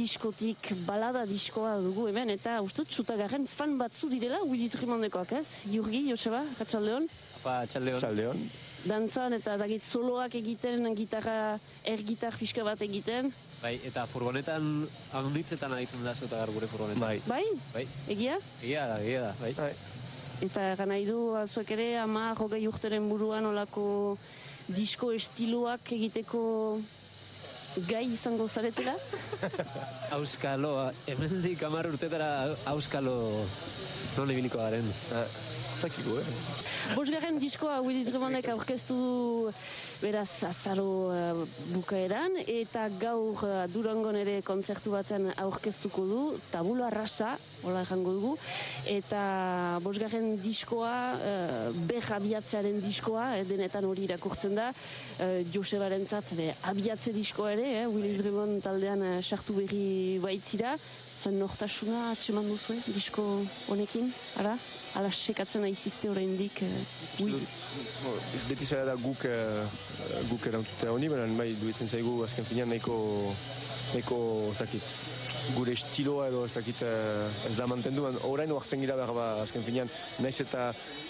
diskotik balada diskoa dugu hemen, eta ustut Zutagarren fan batzu direla, Willy Drumondekoak ez? Jurgi, Joseba, Katxaldeon? Katxaldeon. Dantzan eta dagit soloak egiten, gitarra, gitar pixka bat egiten. Bai, eta furgonetan, handitzetan aditzen da Zutagar gure furgonetan. Bai? Egia? Egia da, bai. Eta egan nahi du, zuek ere, 10-20 urteren buruan olako disko estiloak egiteko gai izango zaretela? Auskalo, hemendik 10 urtetara auskalo non ibiliko garen. Zakiko, Bosgarren diskoa Willy Drumondek aurkeztu du beraz azaro bukaeran, eta gaur Durangon ere kontzertu baten aurkeztuko du, tabula rasa, hola errango dugu, eta bosgarren diskoa, abiatzearen diskoa, denetan hori irakurtzen da, Josebarentzat abiatze diskoa ere, Willy Drumond taldean sartu berri baitzira, zuen nortasuna atseman duzue, disko honekin, ara? Ala sekatzen aizizte oraindik. Beti zara da guk erantzute honi, baina bai duetzen zaigu azken finean nahiko zakit. Gure estiloa edo zakit ez da mantendu, orain oartzen gira behar azken finean, naiz eta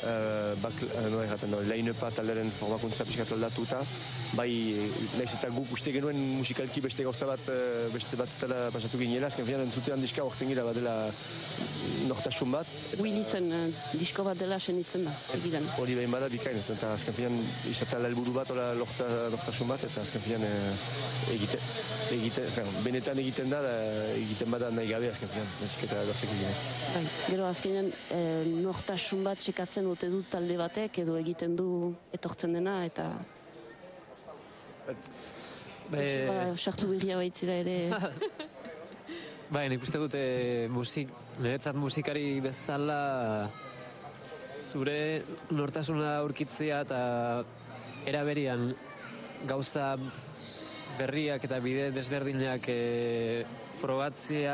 line-upa talderen formakuntza pixkat aldatuta, bai naiz eta guk uste genuen musikalki beste gauza bat, beste bat eta pasatu ginela, azken finean entzutean diska oartzen gira badela nortasun bat. Willy zen disko bat dela senitzen da, segidan. Hori behin bada bikain, eta azken finean izatea helburu bat, lortza nortasun bat, eta azken finean benetan egiten da, egiten bada nahi gabe azken finean, nezik eta gauzak eginez. Bai, gero azkenean nortasun bat sekatzen ote du talde batek, edo egiten du etortzen dena, eta sartu berria baitzira ere. Bai, nik uste dute niretzat musikari bezala zure nortasuna aurkitzea eta eraberian gauza berriak eta bide desberdinak probatzea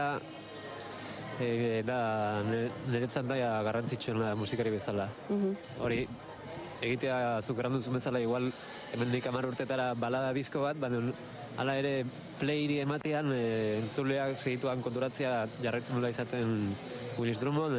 da niretzat da garrantzitsuena musikari bezala. Hori, egitea zuk erranduzun bezala, igual hemendik 10 urtetara balada disko bat, baina hala ere playri ematean entzuleak segituan konturatzea jarraitzen dula izaten Willy Drummond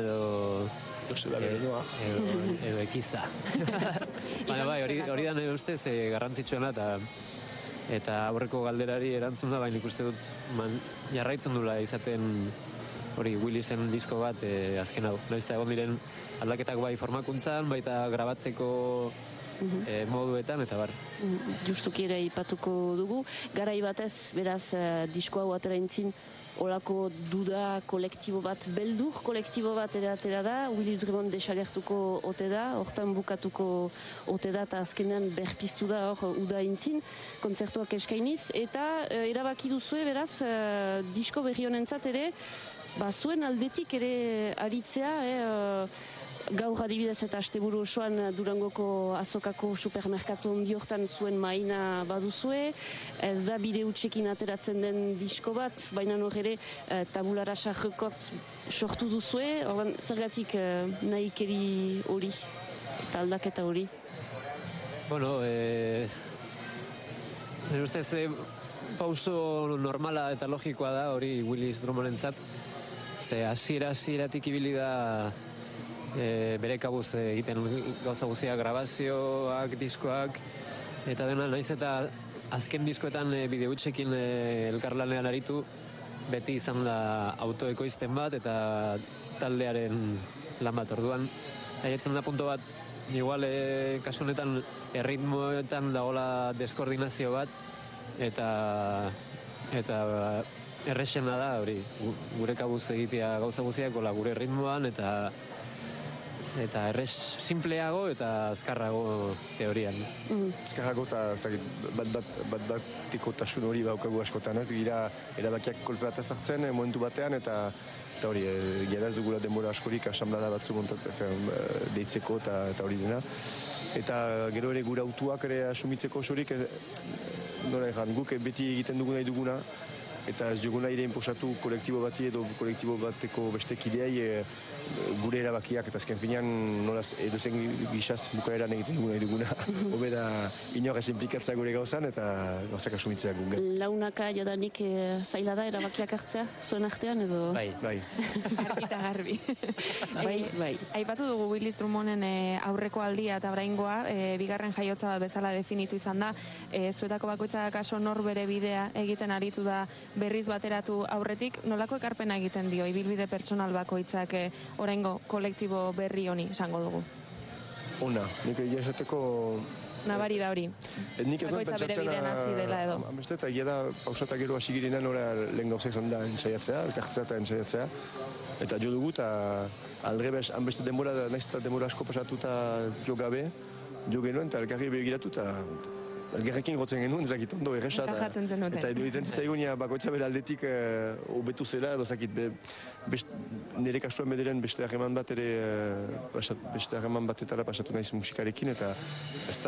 edo Ekiza. Baina bai, hori da nire ustez garrantzitsuena eta aurreko galderari erantzun da, baina ikuste dut jarraitzen dula izaten hori Willy zen disko bat azken hau. Naizta egon diren aldaketak bai formakuntzan, baita grabatzeko moduetan, eta bar. Justuki ere ipatuko dugu. Garai batez, beraz, disko hau atera intzin, olako duda kolektibo bat, beldur kolektibo bat ere atera da, Willy Drummond desagertuko ote da, hortan bukatuko ote da, eta azkenean berpiztu da hor uda intzin, kontzertuak eskainiz, eta erabaki duzue, beraz, disko berri honentzat ere, zuen aldetik ere aritzea, gaur adibidez eta asteburu osoan Durangoko azokako supermerkatu ondiortan zuen maina baduzue, ez da bide utxekin ateratzen den disko bat, baina hor ere tabulara rekords sortu duzue, zergatik nahikeri hori, eta aldaketa hori? Bueno, nire ustez pauso normala eta logikoa da hori Willy Drummondentzat, ze hasieratik ibili da bere kabuz egiten gauza guztiak, grabazioak, diskoak, eta dena naiz eta azken diskoetan bide hutsekin elkarlanean aritu, beti izan da autoekoizpen bat eta taldearen lan bat orduan. Haietzen da punto bat, igual kasu honetan erritmoetan dagoela deskoordinazio bat, eta errexena da hori, gure kabuz egitea gauza guztiak gure ritmoan, eta errex simpleago eta azkarrago teorian. Azkarrago eta bat-batiko tasun hori baukagu askotan, ez gira erabakiak kolpe bat ezartzen momentu batean, eta hori, gara ez dugula denbora askorik asamblada batzu deitzeko eta hori dena. Eta gero ere gure autuak ere asumitzeko osorik, guk beti egiten dugu nahi duguna, eta ez duguna ere inposatu kolektibo bati edo kolektibo bateko beste kideai gure erabakiak, eta azken finean nolaz edozen gizaz bukaeran egiten duguna. Hobe da inor ez implikatzea gure gauzan eta gauzak asumitzea gunge. Launaka jadanik zaila da erabakiak hartzea zuen artean edo? Bai. Argi eta garbi. Bai. Aipatu dugu Willis Drummonden aurreko aldia eta oraingoa, bigarren jaiotza bat bezala definitu izan da. Zuetako bakoitza kaso nor bere bidea egiten aritu da berriz bateratu aurretik. Nolako ekarpena egiten dio ibilbide pertsonal bakoitzak oraingo kolektibo berri honi esango dugu? Ona, nik egia esateko... Nabari da hori. Nik ez dut pentsatzen... Amestet, egia da pausata gero hasi girenan lehen gauza izan da entzaiatzea, elkartzea eta entzaiatzea. Eta jo dugu, eta aldrebes, hanbeste denbora, nahiz eta denbora asko pasatu eta jo gabe, jo genuen, eta elkarri begiratu, eta elgarrekin gotzen genuen, ezakit ondo erresa. Eta iruditzen zitzaigun, bakoitza bere aldetik hobetu zela, edo zakit, nire kasuan bederen beste harreman bat ere, beste harreman batetara pasatu naiz musikarekin, eta ez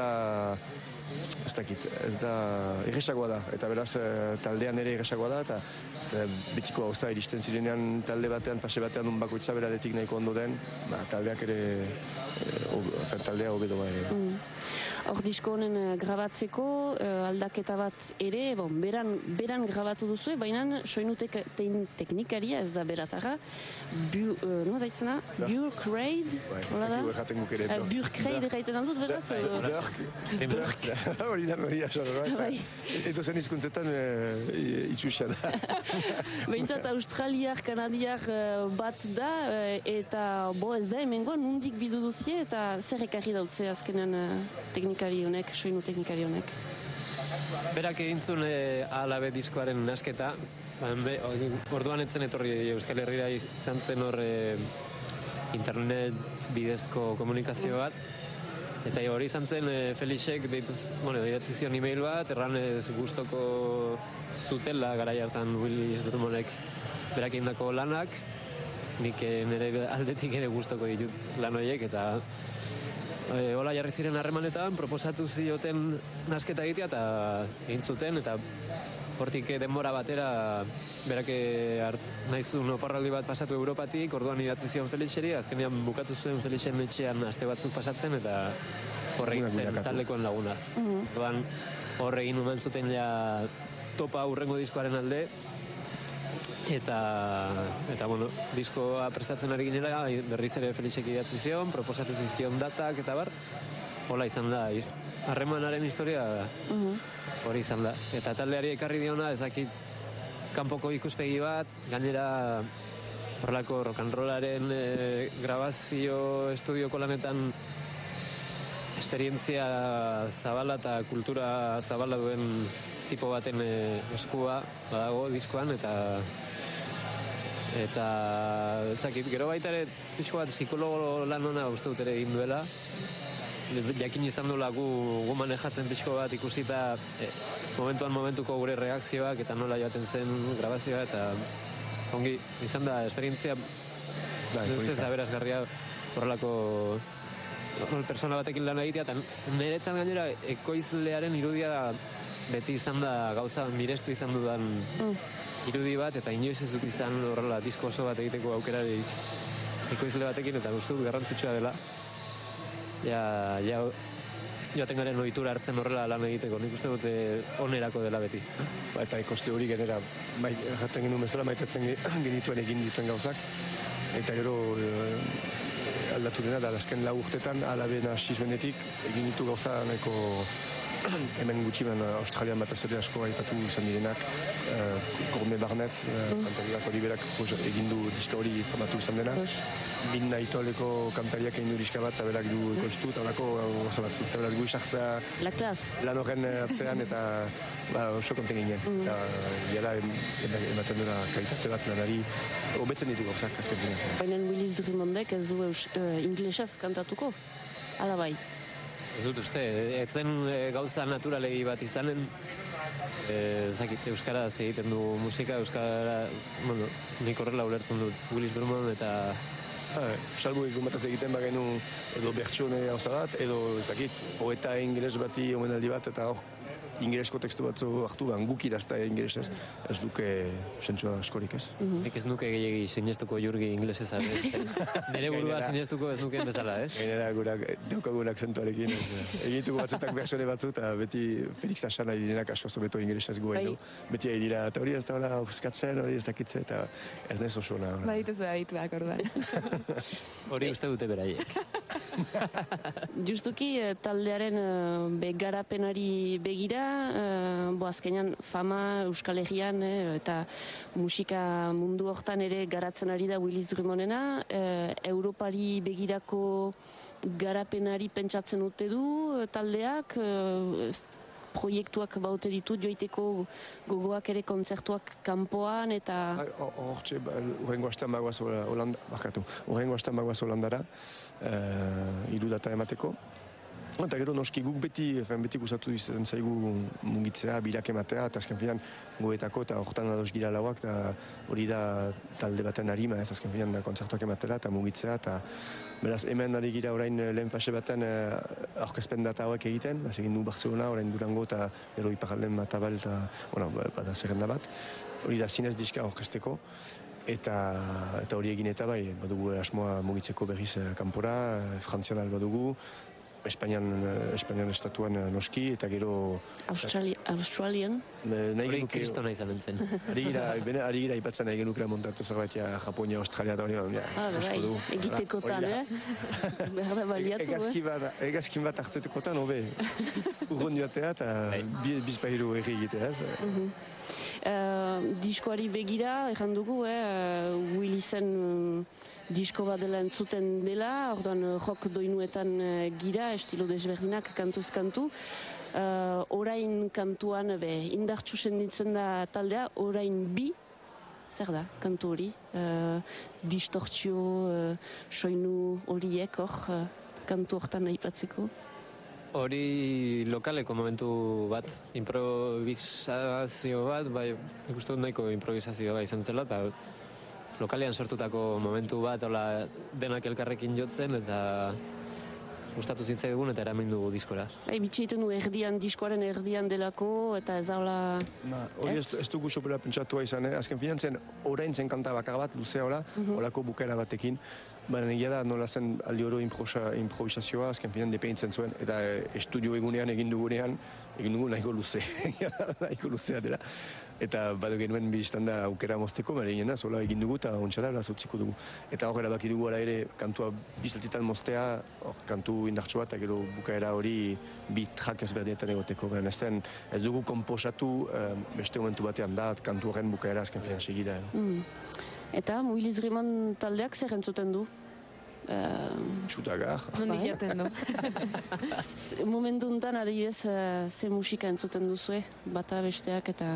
da erresagoa da, eta beraz taldean ere erresagoa da, eta betiko gauza iristen zirenean talde batean, pase batean bakoitza bere aldetik nahiko ondo den, taldeak ere, taldea hobedo ere. Hor disko honen grabatzeko aldaketa bat ere, beran grabatu duzu, baina soinu teknikaria ez da beratara, daitzena? Björk-Raid? Björk-Raid erraiten aldut, beraz? Björk. Hori da Maria Xarra, eta zen izkuntzetan itxusia da. Behintzat Australiar, Kanadiar bat da, eta ez da hemengoan nundik bidu duzie, eta zer ekarri dautze azkenean teknikari honek, soinu teknikari honek? Berak egin zuen alabe diskoaren nasketa, orduan etzen etorri Euskal Herrira izan zen hor internet bidezko komunikazio bat, eta hori izan zen Felixek idatzi zion e-mail bat, erranez gustoko zutela garai hartan Willis Drummondek berak egindako lanak, nik nire aldetik ere gustoko ditut lan horiek, eta hola jarri ziren harremanetan, proposatu zioten nasketa egitea eta egin zuten, eta hortik denbora batera berak nahi zuen oporraldi bat pasatu Europatik, orduan idatzi zion Felixeri, azkenean bukatu zuen Felixen etxean aste batzuk pasatzen, eta horregin zen taldekoen laguna. Orduan horregin uman zuten topa hurrengo diskoaren alde, eta diskoa prestatzen ari ginela, berriz ere Felixek idatzi zion, proposatu zizkion datak, eta bar, hola izan da, harremanaren historia hori izan da. Eta taldeari ekarri diona, ezakit kanpoko ikuspegi bat, gainera horrelako rock and rollaren grabazio estudioko lanetan esperientzia zabala eta kultura zabala duen tipo baten eskua badago diskoan, eta ezakit, gero baita ere pixko bat psikologo lan hona uste dut ere egin duela, jakin izan duela gu manejatzen pixko bat ikusita momentuko gure reakzioak eta nola joaten zen grabazioa, eta ongi izan da esperientzia ustez aberasgarria horrelako persona batekin lan egitea, eta niretzat gainera ekoizlearen irudia beti izan da gauza mirestu izan dudan irudi bat, eta inoiz ez dut izan horrela disko oso bat egiteko aukerarik ekoizle batekin, eta uste dut garrantzitsua dela. Joaten garen ohitura hartzen horrela lan egiteko, nik uste dute onerako dela beti. Eta ikoste hori genera, jaten genuen bezala, maitatzen genituen egin dituen gauzak, eta gero aldatu dena, da azken 4 urtetan, alabena sizbenetik, egin ditu gauza nahiko hemen gutxi Australian bat azere asko aipatu izan direnak, Gourmet Barnett, kantari bat hori berak egin du diska hori formatu izan dena. Min Naitoleko kantariak egin du diska bat, eta berak du ekoiztu, eta horako gauza batzuk. Eta beraz gu isartzea lan horren atzean, eta oso konten ginen. Eta gara ematen dela kalitate bat lanari, hobetzen ditu gauzak azken dira. Baina Willis Drummondek ez du inglesez kantatuko? Ala bai? Ez dut uste, etzen gauza naturalegi bat izanen, zakit, euskaraz egiten du musika, nik horrela ulertzen dut Willis Drummond, eta... Salbu egun bataz egiten bagenu edo bertsone gauza bat, edo ez dakit, poeta ingeles bati omenaldi bat, eta ingelesko tekstu batzu hartu, guk idazta ingelesez, ez duke sentsua askorik ez. Nik ez nuke gehiagi sinestuko Jurgi inglesez, nire burua sinestuko ez nukeen bezala, ez? Gainera, daukagun akzentuarekin, egituko batzutak bersone batzu, eta beti Felix Asana direnak asko zobeto ingelesez guen du. Beti ari dira, eta hori ez da hori euskatzen, hori ez dakitze, eta ez nez oso ona. Badituzu adituak orduan. Hori uste dute beraiek. Justuki taldearen garapenari begira, azkenean fama Euskal Herrian eta musika mundu hortan ere garatzen ari da Willis Drummonena, Europari begirako garapenari pentsatzen dute du taldeak, proiektuak baute ditu joiteko gogoak ere kontzertuak kanpoan eta... Hortxe, urrengo hastan bagoaz Holandara, hiru data emateko. Eta gero noski guk beti gustatu izaten zaigu mugitzea, birak ematea, eta azken finean goetako eta horretan ados gira lauak, eta hori da talde baten harima, ez azken finean kontzertuak ematera eta mugitzea, eta beraz hemen ari gira orain lehen fase baten aurkezpen data hauek egiten, egin du Barcelona, orain Durango eta gero iparalden Matabal eta bada zerrenda bat, hori da zinez diska aurkezteko, eta hori egin eta bai, badugu asmoa mugitzeko berriz kanpora, frantzian badugu, Espainian estatuan noski, eta gero... Australian? Hori kristona izan entzen. Ari gira ipatzen nahi genukera montatu zerbait, Japonia, Australia eta hori, egitekotan, behar da baliatu, Egazkin bat hartzetekotan, hobe, urron joatea eta bizpahiru erri egitea, diskoari begira, erran dugu, Willisen disko bat dela entzuten dela, orduan rock doinuetan gira, estilo desberdinak kantuz kantu. Orain kantuan indartsu senditzen da taldea, orain bi, zer da, kantu hori, distortzio, soinu horiek hor, kantu hortan aipatzeko. Hori lokaleko momentu bat, improvisazio bat, bai, ikustu nahiko improvisazio bat izan zela, eta lokalean sortutako momentu bat, hola, denak elkarrekin jotzen, eta gustatu zitzaigun eta eramin dugu diskora. Bitxeiten du erdian, diskoaren erdian delako, eta ez daula... Hori ez dugu sopera pentsatua izan, azken finan zen, orain zen kanta bakar bat, luzea hola, holako bukaera batekin, baina egia da nola zen aldi oro improvisazioa, azken finan depeintzen zuen, eta estudio egunean egin dugu nahiko luze, nahiko luzea dela. Eta badu genuen biztan da aukera mozteko, baina egin zola egin dugu eta ontsa da, utziko dugu. Eta horrela baki dugu ara ere kantua biztatitan moztea, kantu indartsua eta gero bukaera hori bi trak ezberdinetan egoteko. Baina ez dugu komposatu beste momentu batean da, kantu horren bukaera azken finan segida. Eta Willis Drummond taldeak zer entzuten du? Txutagar. Nondik jaten du? Momentu untan adibidez ze musika entzuten duzue, bata besteak eta...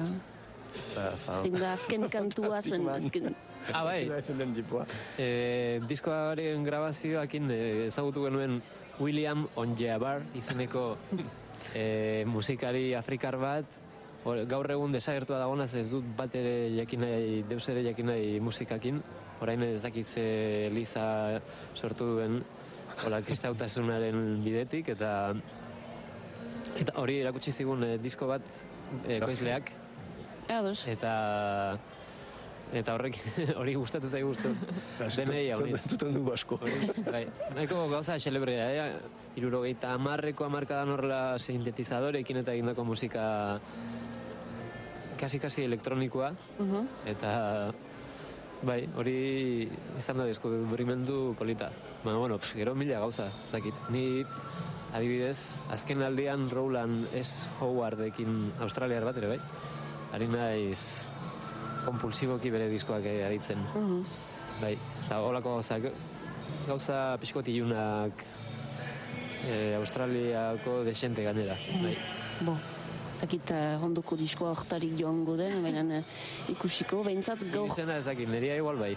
azken kantua zuen, azken... Bai, diskoaren grabazioakin ezagutu genuen William Onyeabar izeneko musikari afrikar bat, gaur egun desagertua dagoenaz ez dut bat ere jakinai, deus ere jakinai musikakin, orain ez dakitze Liza sortu duen kristautasunaren bidetik, eta hori erakutsi zigun disko bat ekoizleak, eta horrek hori gustatu zaigu guztu. Denei haunitz. Entzuten dugu asko. Nahiko gauza xelebrea, 70ko hamarkadan horrela sintetizadorekin eta egindako musika kasi elektronikoa, eta bai, hori izan da deskubrimendu polita. Baina, gero mila gauza, zakit. Ni adibidez, azken aldian Rowland S. Howardekin australiar bat ere, bai? Ari naiz kompulsiboki bere diskoak aditzen. Bai, eta holako gauza pixkot ilunak Australiako desente gainera. Bai. Ezakit ondoko diskoa hortarik joango den, baina ikusiko, behintzat gaur... Izena ezakit, neria igual bai.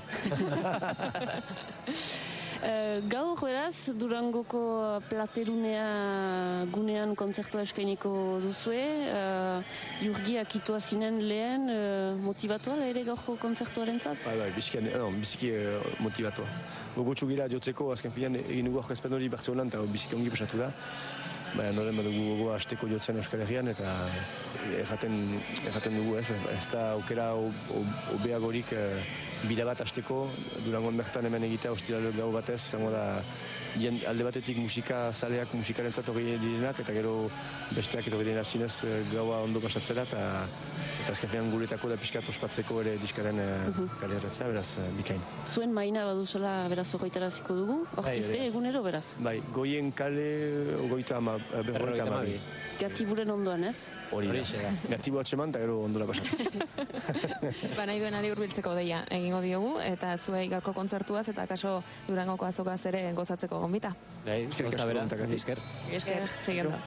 Gaur, beraz, Durangoko Platerunea gunean kontzertua eskainiko duzue. Jurgi akitua zinen lehen motivatua ere gaurko kontzertuaren zat? Bai, biziki motivatua. Gogotsu gira jotzeko, azken filan egin dugu aurkezpen hori Bartzelonan eta biziki ongi pasatu da. noren badugu gogoa hasteko jotzen Euskal Herrian, eta erraten dugu ez da aukera hobeagorik bira bat hasteko, Durangon bertan hemen egitea ostiral gau batez, zango da alde batetik musika zaleak musikarentzat hori direnak, eta gero besteak etorri dira zinez gaua ondo pasatzera, eta azkenean guretako da pixkat ospatzeko ere diskaren kalerratzea, beraz, bikain. Zuen maina baduzela beraz ogoitaraziko dugu, hor zizte egunero beraz? Bai, goien kale ogoita amabi. Gatiburen ondoan ez? Hori da, gatibu atseman eta gero ondora pasatu. Nahi duenari hurbiltzeko deia egingo diogu, eta zuei gaurko kontzertuaz eta kaso Durangoko azokaz ere gozatzeko gonbita. Bai, goza bera, esker. Esker, segiendo.